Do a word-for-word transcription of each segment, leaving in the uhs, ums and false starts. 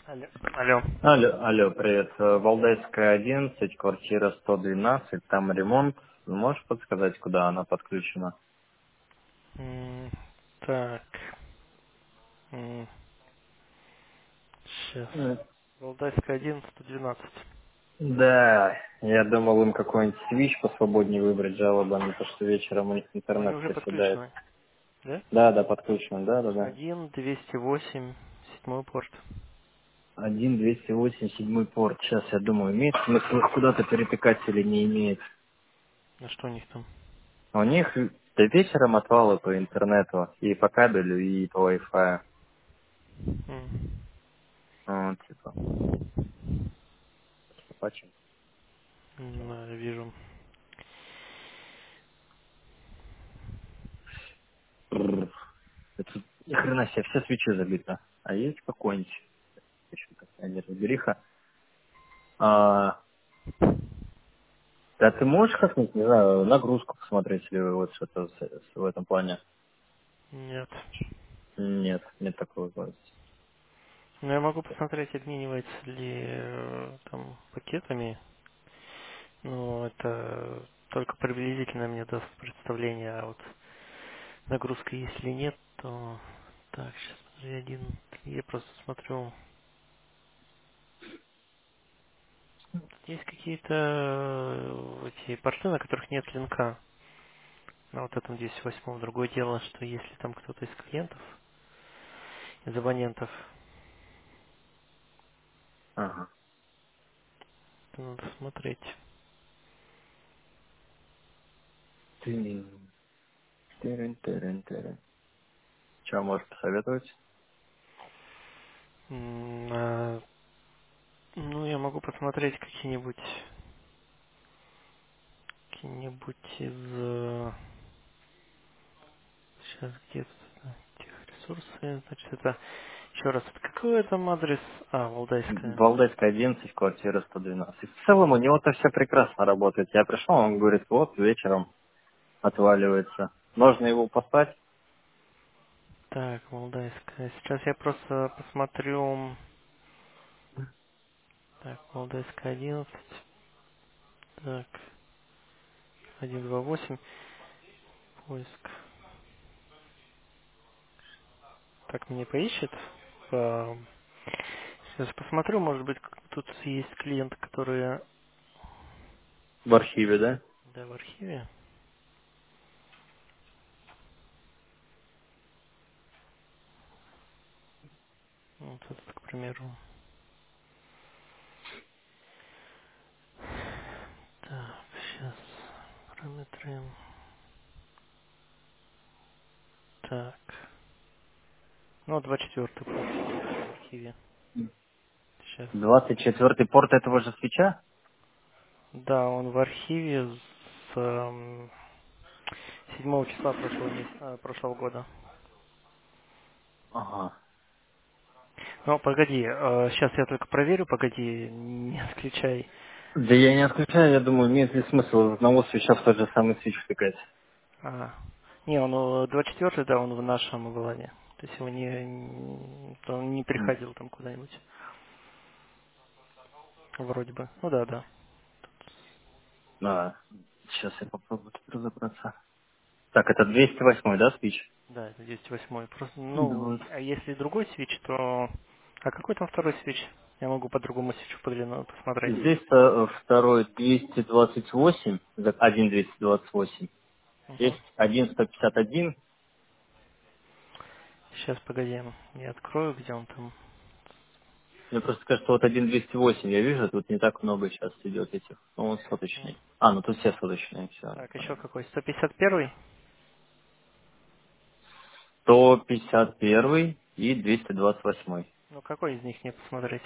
Алло. Алло. Алло, алло, привет. Э, Валдайская одиннадцать, квартира сто двенадцать, там ремонт. Можешь подсказать, куда она подключена? М, Так. Сейчас. Э, Валдайская один, сто двенадцать. Да, я думал им какой-нибудь свич посвободнее выбрать, жалоба на то, что вечером у них Но они интернет уже проседает. подключены, да? Да, да, подключено, да, да, да. Один, двести восемь, седьмой порт. Один двести восемь, седьмой порт. Сейчас я думаю, имеет смысл их куда-то перетыкать или не имеет. На что у них там? У них до вечером отвалы по интернету, и по кабелю, и по Wi-Fi. М, Вот, типа, почему? Да, я вижу. Это ни хрена себе, все свечи забиты. А есть какой-нибудь еще какая-нибудь разбериха? А, да ты можешь как-нибудь, не знаю, нагрузку посмотреть или вот что-то с- с- в этом плане? Нет. Нет, нет такой возможности. Но я могу посмотреть, обменивается ли э, там пакетами. Но это только приблизительно мне даст представление, а вот нагрузка есть или нет, то... Так, сейчас, подожди, один... Я просто смотрю. Есть какие-то э, эти порты, на которых нет линка. На вот этом двести восемь. Другое дело, что если там кто-то из клиентов, из абонентов, Ага. то надо смотреть. Тырин, тырин, тырин, тырин. Что можешь посоветовать? М, а, ну, я могу посмотреть какие-нибудь какие-нибудь из... э, Сейчас где-то ресурсы. Значит, это... Еще раз, это какой там адрес? А, Валдайская. Валдайская одиннадцать, квартира сто двенадцать. В целом у него-то все прекрасно работает. Я пришел, он говорит, вот вечером отваливается. Можно его послать? Так, Валдайская. Сейчас я просто посмотрю... Так, Валдайская одиннадцать. Так, один два восемь. Поиск. Так мне поищет. По... Сейчас посмотрю, может быть, к- тут есть клиенты, которые... В архиве, да? Да, в архиве. Вот этот, к примеру. Так, сейчас. Параметры. Так. Ну, двадцать четвертый порт есть в архиве. Сейчас. Двадцать четвертый порт этого же свеча? Да, он в архиве с эм, седьмого числа прошлого месяца, прошлого года. Ага. Ну, погоди, сейчас я только проверю, погоди, не отключай. Да я не отключаю, я думаю, имеет ли смысл из одного свеча в тот же самый свич втыкать. А, не, он э, двадцать четвёртый, да, он в нашем Валане. То есть его не, не- то он не М. переходил там куда-нибудь, вроде бы. Ну да, да. А, сейчас я попробую тут разобраться. Так, это двести восемь, да, свич? Да, это двести восемь. Просто, ну, Вот. а если другой свич, то... А какой там второй свич? Я могу по другому свечу подлинно посмотреть. Здесь э, второй двести двадцать восемь, за- один двести двадцать восемь. Угу. Есть один сто пятьдесят один. Сейчас, погоди, я открою, где он там. Мне просто кажется, вот один двести восемь я вижу, тут не так много сейчас идет этих. Ну, он М. соточный. А, ну тут все соточные, все, Так, еще понятно. какой? сто пятьдесят один? сто пятьдесят один и двести двадцать восемь. Ну, какой из них мне посмотреть?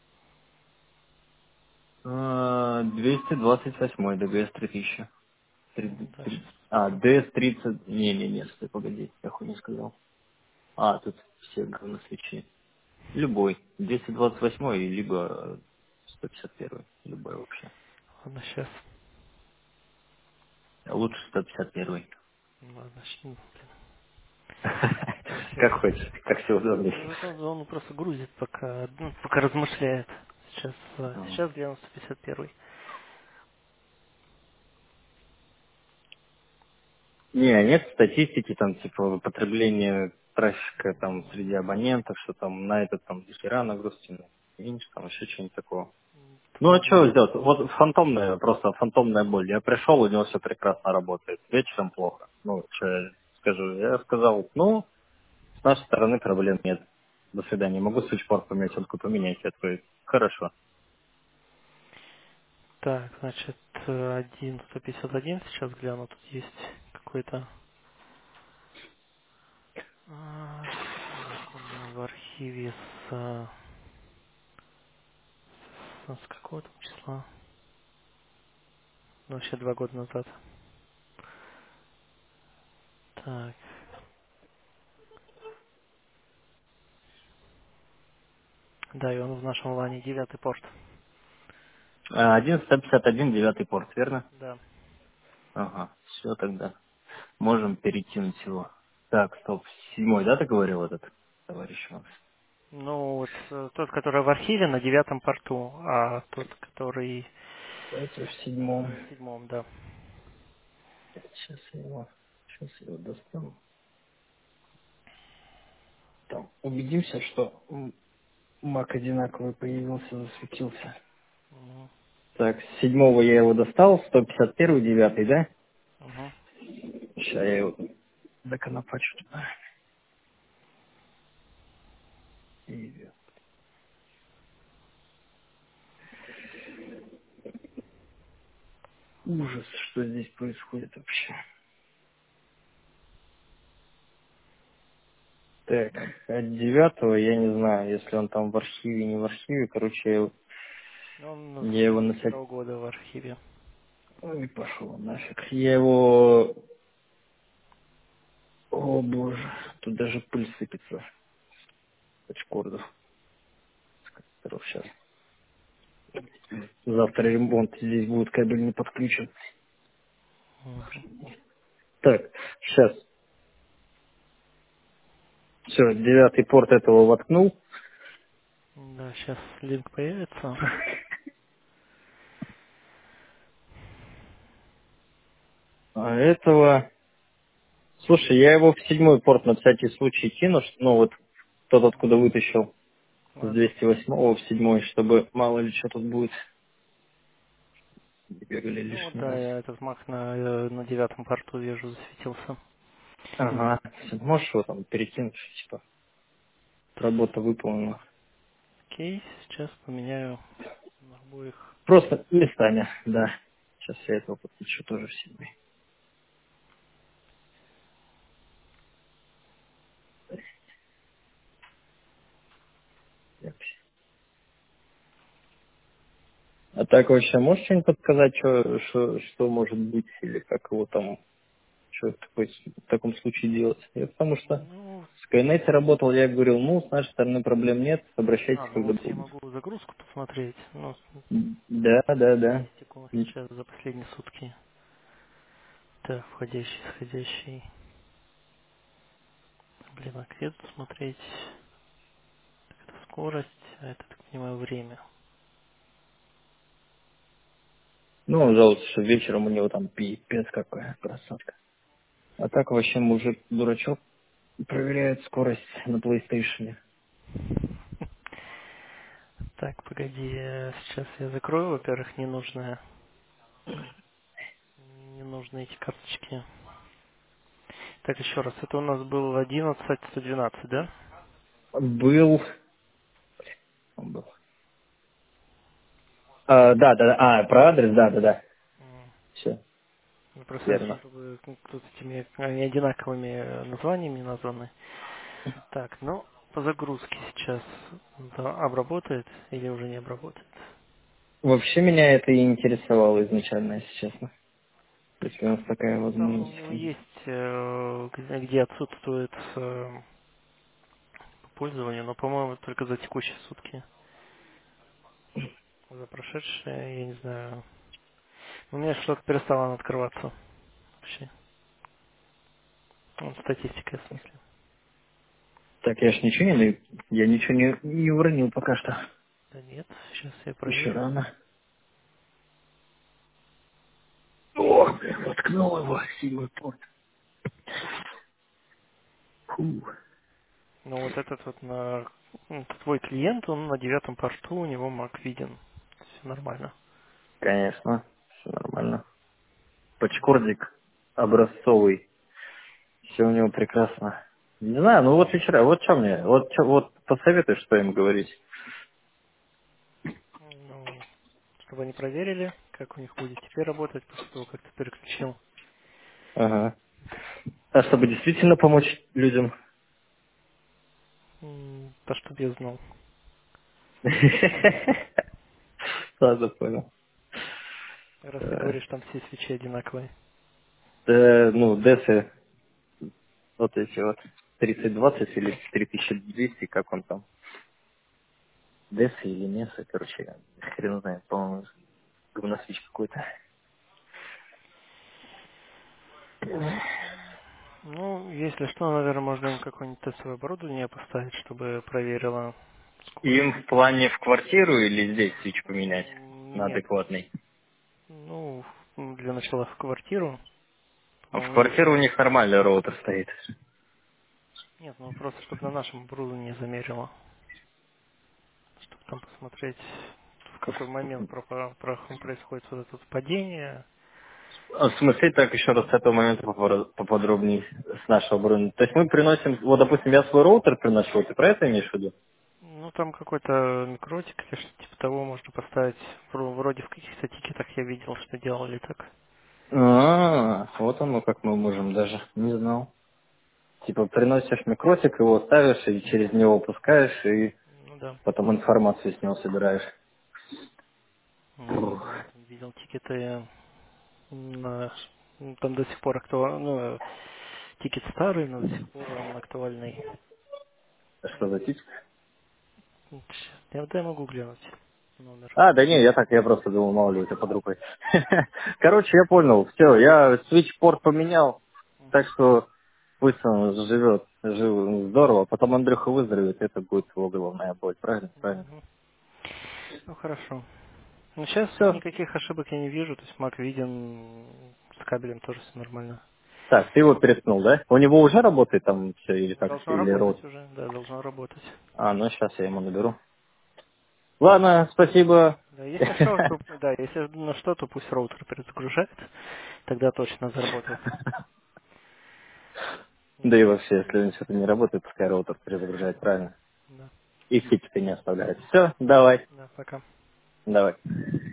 А, двести двадцать восемь ДГС три тысячи. Три- М, Да, три- сейчас А, посмотрю. ди эс тридцать. Не, не, не, стой, погоди, я хуй не сказал. А, тут все говносвечи. Любой. двести двадцать восемь либо сто пятьдесят один. Любой вообще. Ладно, сейчас. А лучше сто пятьдесят один. Ладно, щ- ну, блин. Сейчас. Как хочешь, как все удобнее. Ну, вот он, он просто грузит, пока, ну, пока размышляет. Сейчас, э, Ага. сейчас гляну сто пятьдесят один. Не, нет статистики, там, типа, потребления трафика там среди абонентов, что там на этот там дохера нагрузки, на меньше, там еще что-нибудь такого. Ну а Ладно. что сделать? Вот фантомная, просто фантомная боль. Я пришел, у него все прекрасно работает. Вечером плохо. Ну, что я скажу? Я сказал, ну, с нашей стороны проблем нет. До свидания. Могу свитчпорт поменять, он такой, поменять. Я такой, хорошо. Так, значит, э, один сто пятьдесят один сейчас гляну, тут есть какой-то... а, Так, он в архиве с, э, с, с какого там числа? Ну, вообще два года назад. Так, да, и он в нашем лане девятый порт. А, один сто пятьдесят один, девятый порт, верно? Да. Ага, все тогда. Можем перекинуть его. Так, стоп. Седьмой, да, ты говорил этот товарищ у нас? Ну, вот э, тот, который в архиве, на девятом порту, а тот, который Это в э, седьмом. на седьмом, да. Сейчас я его, сейчас я его достану. Там убедимся, что м, мак одинаковый появился, засветился. Угу. Так, с седьмого я его достал, сто пятьдесят один, девятый, да? Угу. Сейчас я его доконопачу туда. И ужас, что здесь происходит вообще. Так, от девятого я не знаю, если он там в архиве, не в архиве, короче, я его, Он с я его на девяносто всякий... первого года в архиве. Ой, пошел он нафиг. Я его... О боже, тут даже пыль сыпется с очкордов, с которых сейчас. Завтра ремонт, здесь будет кабель не подключен. Угу. Так, сейчас. Все, девятый порт этого воткнул. Да, сейчас линк появится. А этого... Слушай, я его в седьмой порт на всякий случай кину, ш- ну вот тот, откуда вытащил с Ладно. двести восьмого в седьмой, чтобы мало ли что тут будет. Не бегали Ну вот лишний да, раз. я этот маг на, э, на девятом порту вижу, засветился. Ага. Можешь его там перекинуть, типа, работа выполнена. Окей, сейчас поменяю на обоих. Просто местами, да. Сейчас я этого подключу тоже в седьмой. Так. А так вообще можешь что-нибудь подсказать, что, что, что может быть, или как его там, что в, такой, в таком случае делать? Я потому что Ну, с Skynet работал, я говорил, ну, с нашей стороны проблем нет, обращайтесь, а, ну когда вот я будут. могу загрузку посмотреть. Ну, Да, да, да. статистику И- сейчас за последние сутки. Так, входящий, исходящий. Блин, а где тут смотреть? Это скорость, а это, так понимаю, время. Ну, он жалуется, что вечером у него там пипец какая просадка. А так вообще мужик дурачок проверяет скорость на PlayStation. Так, погоди, э, сейчас я закрою, во-первых, ненужные, ненужные эти карточки. Так, еще раз, это у нас был одиннадцать сто двенадцать, да? Был... он был. А, да, да, да. А, про адрес, да, да, да. М. Все, Ну, просто я верно. смотрю, вы тут этими они одинаковыми э, названиями названы. Так, ну, по загрузке сейчас да, обработает или уже не обработает? Вообще меня это и интересовало изначально, если честно. Если у нас такая Ну, там у возможность него есть. есть, э, где где отсутствует э, по пользованию, но, по-моему, только за текущие сутки. За прошедшие, я не знаю. У меня что-то перестало открываться вообще. Ну, статистика, в смысле. Так, я ж ничего не... Я ничего не, не уронил пока что. Да нет, сейчас я Еще проверю. рано. О, блин, воткнул его, седьмой порт. Фу. Ну вот этот вот на м, твой клиент, он на девятом порту, у него Mac виден. Все нормально. Конечно, все нормально. Вот. Почкордик образцовый. Все у него прекрасно. Не знаю, ну вот вечера, вот что мне, вот, чё- вот посоветуй, что им говорить. Ну, чтобы они проверили, как у них будет теперь работать после того, как ты переключил. Ага. А чтобы действительно помочь людям. М, То, чтобы я знал. Ладно, понял. Раз ты Э, говоришь, там все свечи одинаковые. да, ну, десы, вот эти вот, тридцать двадцать или три тысячи двести, как он там. Десы или Несы, короче, хрен знает, по-моему, говносвич какой-то. Ну, если что, наверное, можно им какое-нибудь тестовое оборудование поставить, чтобы проверило Им скорость. в плане в квартиру или здесь свич поменять М, на Нет, адекватный? ну, для начала в квартиру. А в По-моему, у них... квартиру у них нормальный роутер стоит. Нет, ну просто, чтобы на нашем оборудовании замерило. Чтобы там посмотреть, в какой момент про- про- про- происходит вот это вот падение. А в смысле, так еще раз с этого момента попро- поподробнее с нашего оборудования. То есть мы приносим, вот, допустим, я свой роутер приношу, вот ты про это имеешь в виду? Ну, там какой-то микротик или что-то типа того можно поставить. Вро- Вроде в каких-то тикетах я видел, что делали так. А, вот оно как мы можем даже. Не знал. Типа приносишь микротик, его ставишь и через него пускаешь, и Ну да. потом информацию с него собираешь. М, Я там видел тикеты на... ну, там до сих пор актуально... Ну, тикет старый, но до сих пор он актуальный. А что за тип? М, Я, да, я могу глянуть номер. А, да не, я так, я просто думал, мало ли у тебя под рукой. Короче, я понял, все, я свитч-порт поменял, так что пусть он живет, жив, здорово, потом Андрюха выздоровеет, это будет его головная боль, правильно? Правильно. Мгм. Ну, хорошо. Ну, сейчас Все. никаких ошибок я не вижу, то есть Mac виден, с кабелем тоже все нормально. Так, ты его переткнул, да? У него уже работает там все, или как, Должно или работать рот? уже, да, должно работать. А, ну сейчас я ему наберу. Ладно, спасибо. Да, если что, то, да, если на что, то пусть роутер перезагружает, тогда точно заработает. Да и Вот. вообще, если что-то не работает, пускай роутер перезагружает, правильно? Да, И хипсы не оставляет. Все, давай, да, пока. давай.